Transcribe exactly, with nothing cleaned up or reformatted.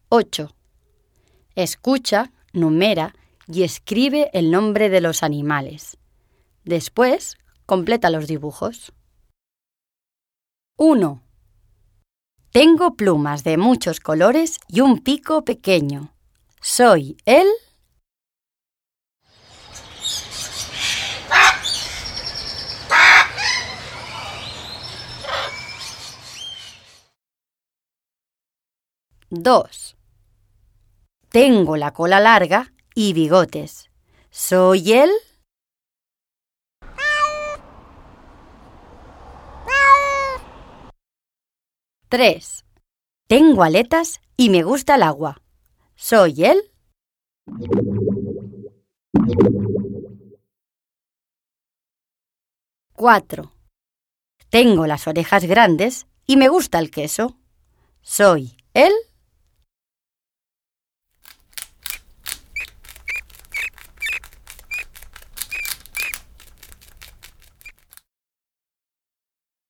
ocho. Escucha, numera y escribe el nombre de los animales. Después, completa los dibujos. uno. Tengo plumas de muchos colores y un pico pequeño. Soy el... dos. Tengo la cola larga y bigotes. Soy el... tres. Tengo aletas y me gusta el agua. Soy el... cuatro. Tengo las orejas grandes y me gusta el queso. Soy el...